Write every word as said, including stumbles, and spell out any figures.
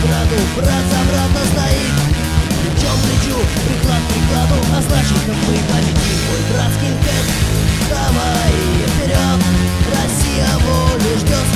брату, брат за брата стоит. Плечом к плечу, приклад к прикладу, а значит мы победим. Мой брат скинхед, давай вперед, Россия волю ждет.